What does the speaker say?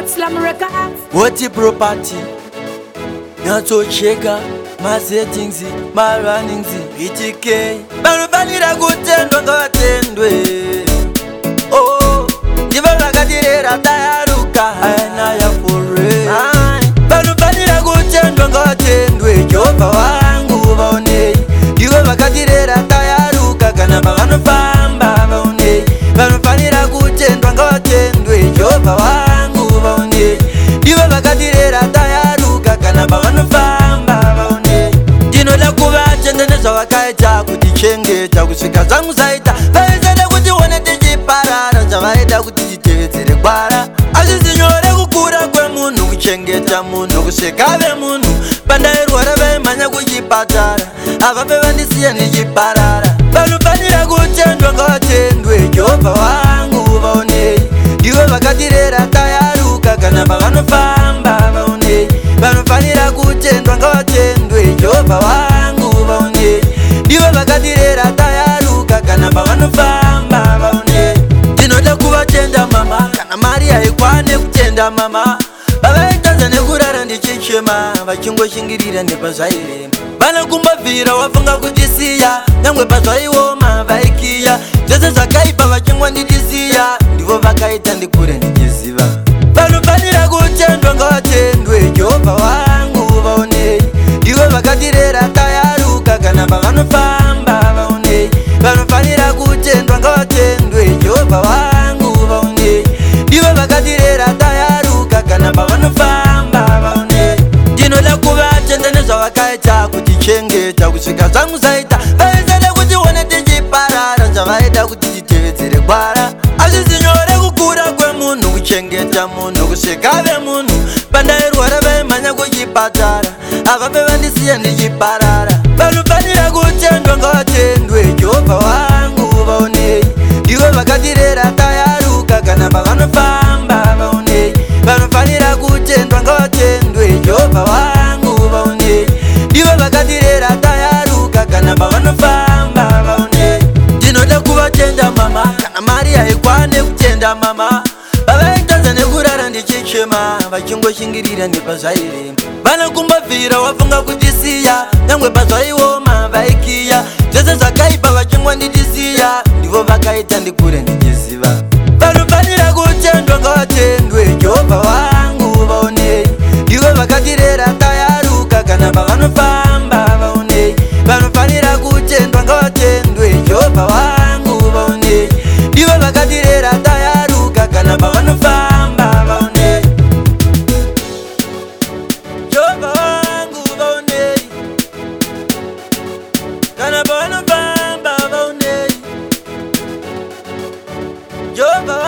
Slam Records. What's your property? Not so shaker. My settings, my runnings, BTK. Balubanira kutendwa ngatendwe. Oh, ndiva vakatirera tayaruka aina ya fore. Balubanira kutendwa ngatendwe. Jehova wangu vaone. Ndiva vakatirera tayaruka kana vavanofamba vaone. Balubanira kutendwa ngatendwe. Jehova wangu vaone. Ndiva vakatirera tayaruka kana vavanofamba vaone. Ndinoda kuvachendenezva vakaita kutichengeta kusvika zvangu zaita vaisada kuti one tichiparara zvavaida kuti titevedzere gwara. Hazvisi nyore kukura kwemunhu kuchengeta munhu kusvika vemunhu pandairwara vaimhanya kuchipatara avape vandisiya ndichiparara. Vanofanira kutendwa ngavatendwe. Jehovha wangu vaonei. Ndivo vakatirera tayaruka kana pavanofamba vaonei. Vanofanira kutendwa ngavatendwe. Jehovha wangu vaonei. Ndivo vakatirera tayaruka kana pavanofamba vaonei. Ndinoda kuvatenda mama kana mari haikwane kutenda mama. Vavaitadza nekurara ndichichema vachingoshingirira nepazvairema. Vanokumbabvira wafunga kutisiya nyangwe pazvaioma vaikiya. Zvese zvakaipa vachingonditisiya ndivo vakaita ndikure ndichiziva. Vanofanira kutendwa ngavatendwe. Jehovha wangu vaonei. Ndivo vakatirera tayaruka kana pavanofamba vaonei. Vanofanira kutendwa ngavatendwe. Jehovha wangu vaonei. Ndivo vakatirera tayaruka kana pavanofamba vaonei. Ndinoda kuvatendenezva vakaita kutichengeta kusvika zvangu zaita vaisada kuti one tichiparara zvavaida kuti titevedzere gwara. Hazvisi nyore kukura kwemunhu kuchengeta munhu kusvika vemunhu pandairwara vaimhanya kuchipatara avape vandisiya ndichiparara. Vanofanira kutendwa ngavatendwe. Jehovha wangu vaonei. Ndivo vakatirera tayaruka kana pavanofamba vaonei. Vanofanira kutendwa ngavatendwe. Jehovha wangu vaonei. Ndivo vakatirera tayaruka kana pavanofamba vaonei. Ndinoda kuvatenda mama kana mari haikwane kutenda mama. Vavaitadza nekurara ndichichema vachingoshingirira nepazvairema. Vanokumbabvira wafunga kutisiya nyangwe pazvaioma vaikiya. Zvese zvakaipa vachingonditisiya ndivo vakaita ndikure ndichiziva. Vanofanira kutendwa ngavatendwe. Jehovha wangu vaonei. Ndivo vakatirera tayaruka kana pavanofamba vaonei. Vanofanira kutendwa ngavatendwe. Jehovha wangu vaonei. Ndivo vakatirera tayaruka kana pavanofamba vaonei. Jehovha wangu vaonei. Kana pavanofamba vaonei. Jehovha